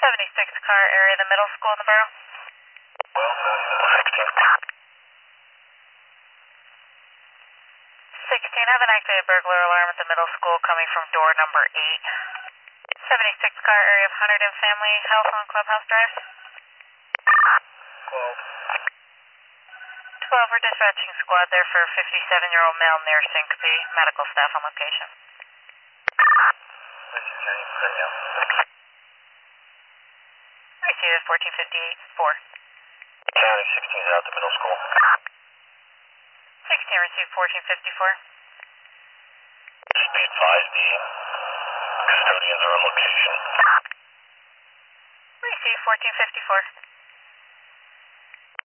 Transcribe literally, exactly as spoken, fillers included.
seventy-six car area, the middle school in the borough. sixteen. sixteen, have an activated burglar alarm at the middle school coming from door number eight. seventy-six car area of Hundred and Family Health on Clubhouse Drive. twelve. twelve, we're dispatching squad there for a fifty-seven-year-old male near syncope. Medical staff on location. This is James Daniel. Received fourteen fifty-eight, four. County sixteen is out the middle school. sixteen received fourteen fifty-four. Just be advised the custodians are on location. Received fourteen fifty-four.